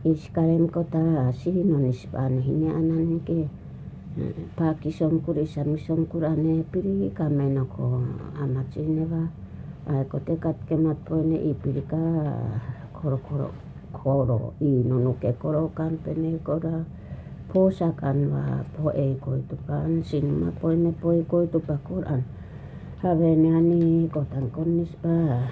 Iskarem kota sino nispane hine anan ke paki somkuri sami somkurane piri kameno ko amachine va kote katkemat poine ipirika koro i nonuke koro kampene kora posakan va po e koitupan sinma poine poi koitupa koran haveneani kotan konnispa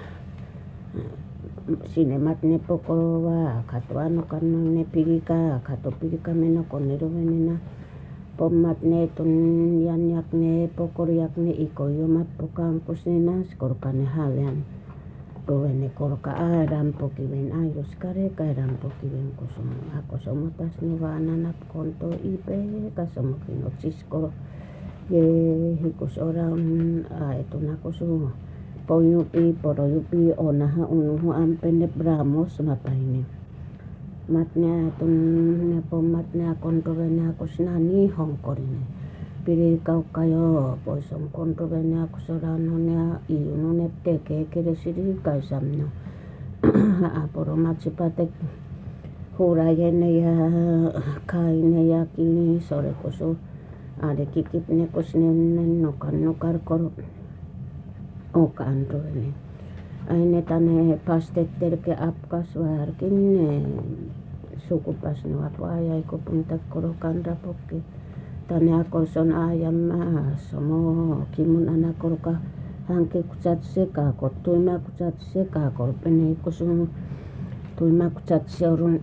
sinemat ne pokoro va katuano kanno ne pirika kato pirika meno konero venena pommat ne tun yanyak ne pokoriak ne ikoyomat pokampus ne nas korkane havean rovene korka aram pokiven airos kare kairam pokiven kosom akosomotas ne vananap konto ipe kasomokino tsiskoro ye hikos orang etunakosu poyupi poroyupi onaha unuhu ampene bramos mapaine matnya tun ne pomatnya kontrovene akosnani hongkorine piri kau kayo poison kontrovene akosorano ne iuno ne teke keresiri kaisamno aporomatsipatek hurayene ya kaine ya kini sore koso ade kikip ne kosne nokar koro oka androene aine tane pastetter ke apkas varkin sukupas no apa ayai ko punta koro kandra pokke tane akolson ayam somo kimun ana korka hanke kutsat seka ko tuima kutsat seka ko pene kusum tuima kutsat seorun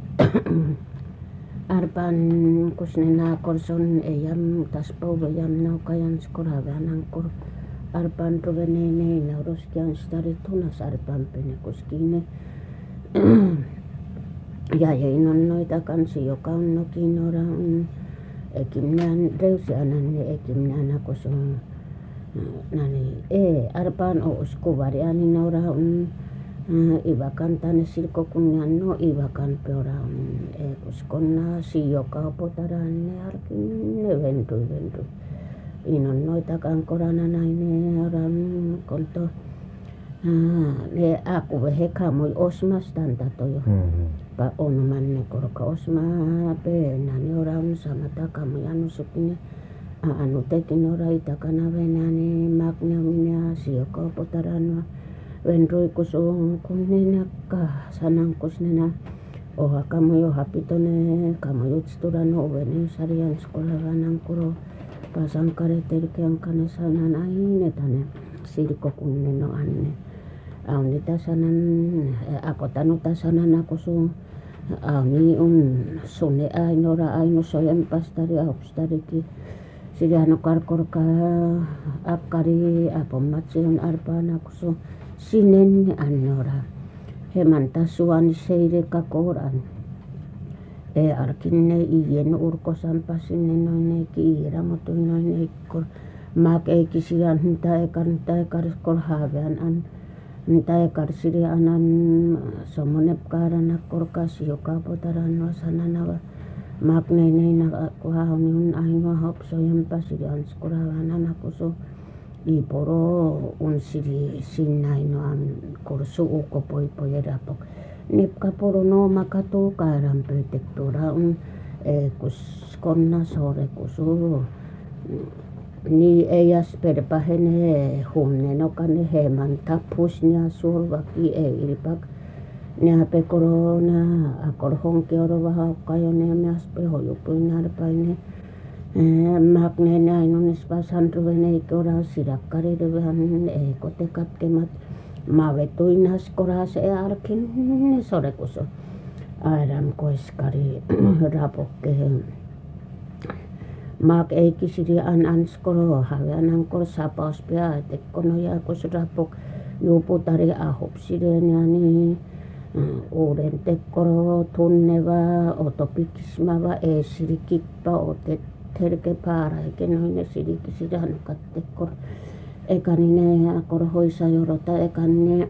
arban kusnena kolson eyam taspo yam no kayan skora vanan kor arban rovenene na roskian stari tunas arban pene kuskine ja inon noita kansi joka on nokinora ekimnan reusianan ekimnan koson nani arban o skuvariani nora ibakan tane sirko kunyanno ibakan peora kuskonna si joka potaran arkin ventu inon noita kan korana naine oran konto ne aku vehe kamoi osmas tanta toyo pa onumanne korka osma pe nani oran samata kamoi anu supine anu tekin ora itakana venani magnemina si joka potaran venrui kusu kunnena ka sanang kusnena oha kamoi oha pitone kamoi utsturano vene sarian sekolah vanang kuro pasang kare terkeang kane sanan aine tane sirko kunneno anne auni tasanan akotanu tasanan akosu auni sune ainora ainu soyem pastari aupstari ki siriano karkorka apkari apomatsion arbana kusu sinen annora hemantasuan seire kakoran arkinne iyen urko sampasinne noine kiira motuinoine kor mak kisian nta ekar skor havean an nta ekar siri anan somonep karana korkas yoka potaran wasananawa mak nene na kuhauniun aino hop soyem pasirian skor havean akuso iporo unsiri sinnaino an korsu uko poi rapok nip kaporo no makato karam protectora kuskonna sore kusu ni eyas perpahene humne no kane heman tapusnya survaki ilipak ne ape corona akor honke oro baha kayo ne mas pe hoyupuinar paine magne na inunis pasan ruvene ikora sirakare ruvan kotekat kemat mavetuinas koras arkin sore kuso aram koiskari rapokke mak kisiri an skoro havean kor sapaus pia tekkono ya kos rapok yuputari ahop sireniani uren tekkoro tunneva otopikismava sirikippa otet terke para kenoine sirikisidan kattekkor ekanine akor hoisa yorota ekanne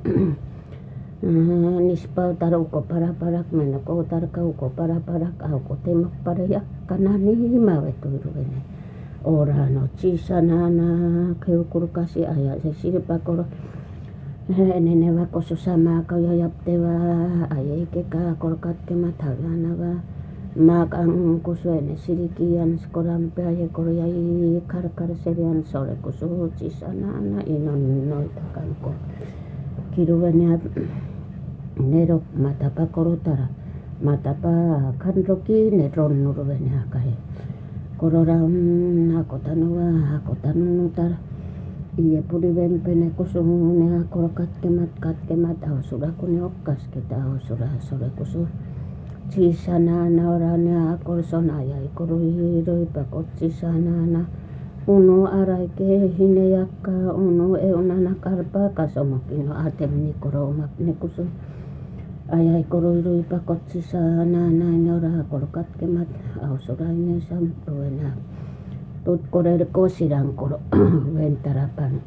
nispa taruko paraparak menako tarkauko paraparak auko temak paraya kanani mavetuiruvene ora no chisanana keukur kasi aya se sirpakor Nene wako susama kau yaptewa ayeke ka korkatkema taganawa makang kusuene sirikian skorampe aye koryai kar serian sore kusu cisana ana inon noitakan ko kiruwania nero matapa korotara matapa kanroki neron nuruvenia kae kororam hakotanu tara iya puri vempene kusune akor katkemat ausura kuni okkas kita ausura sore kusu cisana na orane akor sonaya ikorui pakot cisana na unu araike hine yakka unu eunana karpa kasomokino atemni koromak ne kusu ayai korui pakot cisana na nora akor katkemat ausura ine sampuena tut korer kosirang koro ventarapan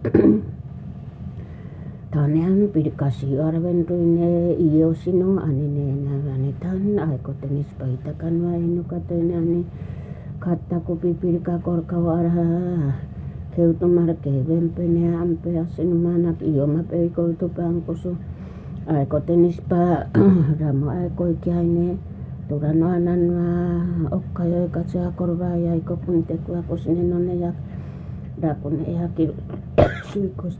tanean pirkasi arven ruine iyo sino anine nagane tan aiko tenis paitakan wainu katene ani kata kupi pirka korkawara keutumar ke vempene ampe asinu manak iyo mape iko tu pangkusu aiko tenis pa ramo aiko ikiaine turano anan wa okkayo kaca korbaya iko punte kuakos nenone yak dakune yakir sikus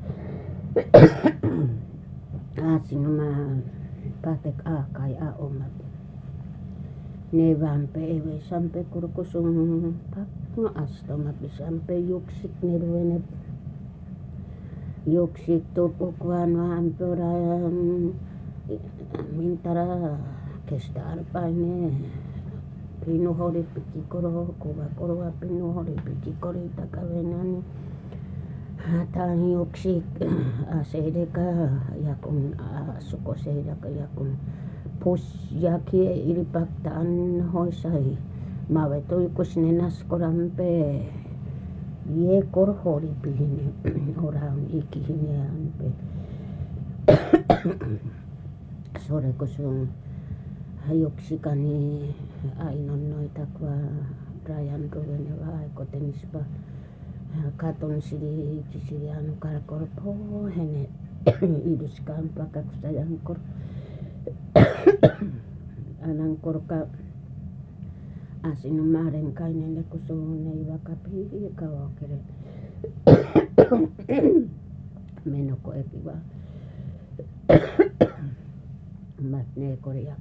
asinuma patek akai a omat ne vampe ewe sampe kurkusum pakno astoma sampe yuksik nirwene yuksik tupukwan wa ampura mintara kestar paine pinu hori piki koro kuba koro pinu hori piki koro takavenani hatan yuksik asedeka yakun suko sedeka yakun pus yaki ilipaktaan hoisai maveto ikusnenas korampe ye kor hori pihine orang ikihine ampe sore kusung hayoksikani ainon noita kwa rayan ruvene vai kotenispa katon siri anu karakorpo hene iduskan pakak sayang kor anang korka asinu maren kainene kusune iwakapi kawakere menoko ekiwa matne korea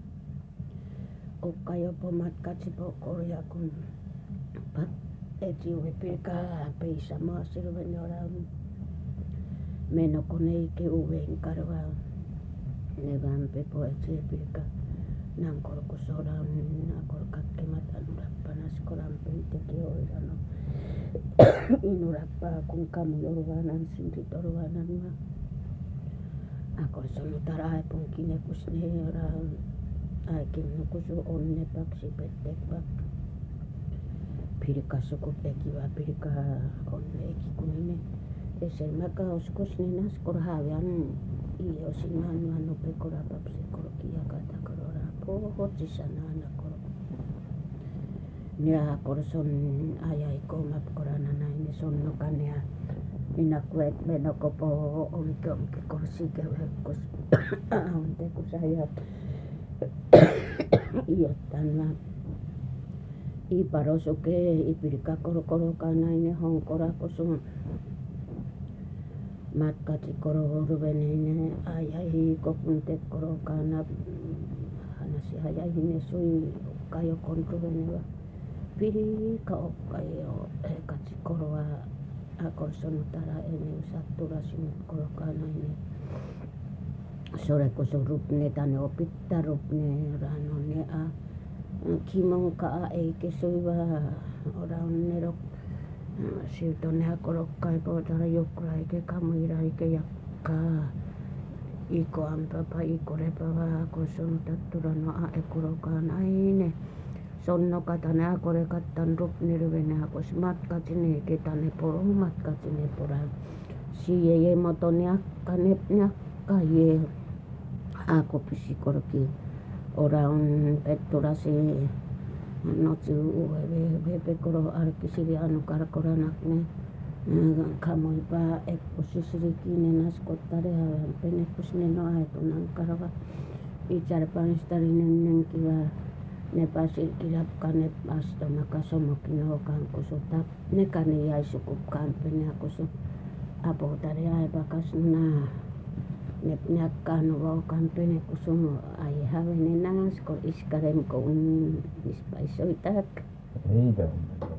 okkayo pomat katsipo korea kun pat etiuwe pirka peisa maasirven oran menoko neike uven karwa nevampe po etsi pirka nangkor kusoran nakor katkemat anurappanas korampe teki oirano inurappa kun kamu yorwanan sindit orwanan ma akor sonutara pun kine kusne oran aikin nukusu onne paksi pettek pak pirka suku ekiwa pirka onne ekikunine esemaka oskusne nas korhavian iyo sinan manu pekora papsi korkia kata korora poho cisana nakor nia korson ayai komat korana naine sonno kania inakuet menokopo omke korsi kewekos onte kusaya iya tanma iparosuke ipirka koro kanaine hongkora kosum matkati koro ruvenine ayai kopunte koro kana hanasi ayai nesui kayo kontrovenewa piri ka okkayo katsi koroa akorsonutara ene usattura sinut koro kanaine sore kusurupne tane opitta rupne ranone a kimon ka eike suiva orang nerok siutone hakorokkai potara yokrai ke kamuirai ke yakka iko ampapa iko repava koson tatturano a ekorokan aine sonno katane akore kattan rupne ruvene akos matkatine ketane poro matkatine poran siye motone akkane kaye ako pisikorki orang petturasi noci uwe bebe koro arkisiri anu karakoranakne kamoipa ekkusisrikinen askottare halampen ekkusneno aitunankarava itsarpanstarinen kiva ne pasilkilapka ne astomaka somokino kankusuta ne kani jäisukukkampene akusu apotari aipakasna ne pnakkaanu kampene kusumo ai havene nasko iskarem ko ispaisoitak Ei